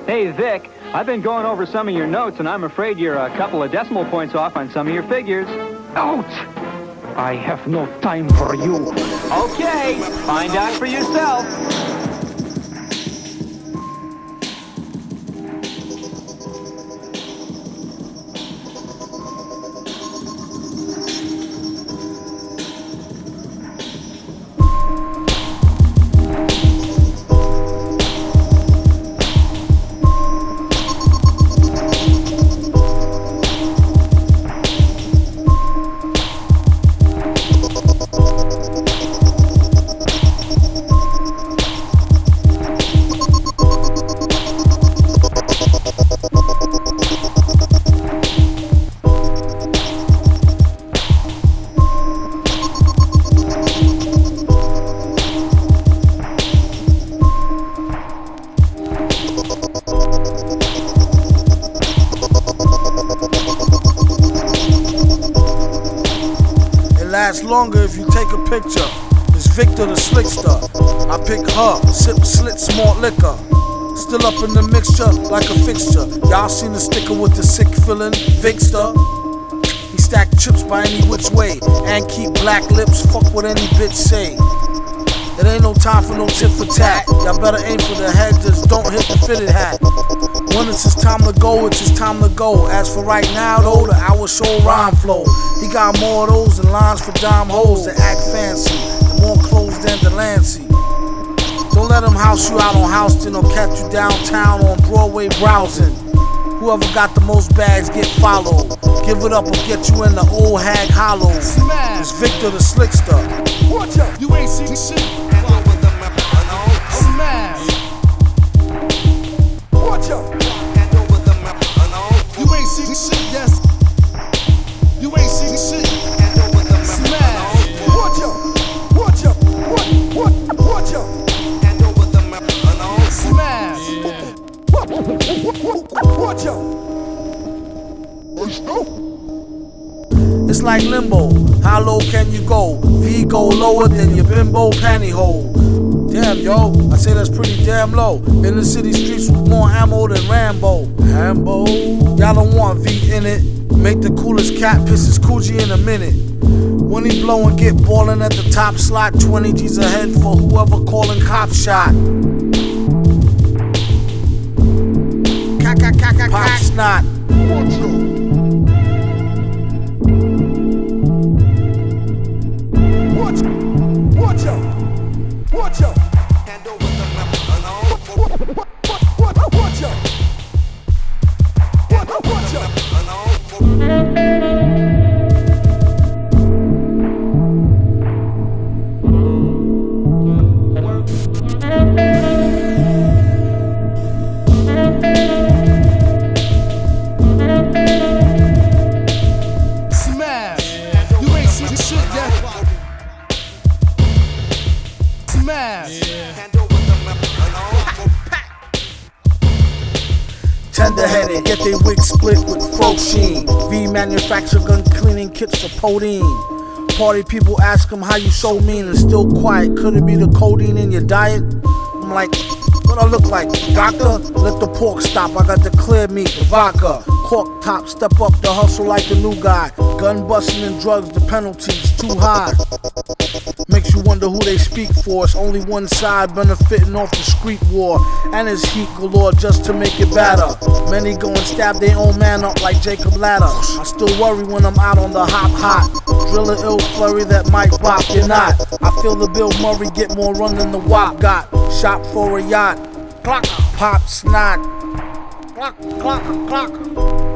Hey, Vic, I've been going over some of your notes, and I'm afraid you're a couple of decimal points off on some of your figures. Out! I have no time for you. Okay, find out for yourself. Lasts longer if you take a picture. It's Victor the Slickster. I pick her, sip slit smart liquor. Still up in the mixture like a fixture. Y'all seen the sticker with the sick feeling, Vicster. He stack chips by any which way and keep black lips. Fuck what any bitch say. It ain't no time for no tit for tat. Y'all better aim for the head, just don't hit the fitted hat. When it's his time to go, it's his time to go. As for right now, though, the hour show rhyme flow. He got more of those than lines for dime hoes that act fancy, and more clothes than Delancey. Don't let him house you out on Houston or catch you downtown on Broadway browsing. Whoever got the most bags get followed. Give it up or get you in the old hag hollow. It's Victor the Slickster. Watch out, you ain't seen shit. Smash. Watch out. You ain't seen shit, yes. You ain't seen shit. Smash. Watch out. Watch out. Watch out. Smash. Watch out. It's like limbo. How low can you go? V go lower than your bimbo pantyhole. Damn, yo, I say that's pretty damn low. In the city streets with more ammo than Rambo. Rambo, y'all don't want V in it. Make the coolest cat piss his coochie in a minute. When he blow and get ballin' at the top slot, 20 G's ahead for whoever callin' cop shot. Pop snot. Watch out! Watch out! Hand over the map. Watch out! Watch out! Smash! You ain't seen shit yet. Smash! Tender-headed, get they wig split with fro sheen. V manufacture gun cleaning kits for codeine. Party people ask him how you so mean and still quiet. Could it be the codeine in your diet? I'm like, what I look like? Doctor? Let the pork stop, I got the clear meat, the vodka. Cork top, step up the hustle like the new guy. Gun busting and drugs, the penalties too high. Makes you wonder who they speak for. It's only one side benefiting off the street war. And his heat galore just to make it better. Many go and stab their own man up like Jacob Ladder. I still worry when I'm out on the hot. Drill an ill flurry that might bop your knot. I feel the Bill Murray get more run than the WAP got. Shop for a yacht. Clock, pop, snot. Clock, clock, clock.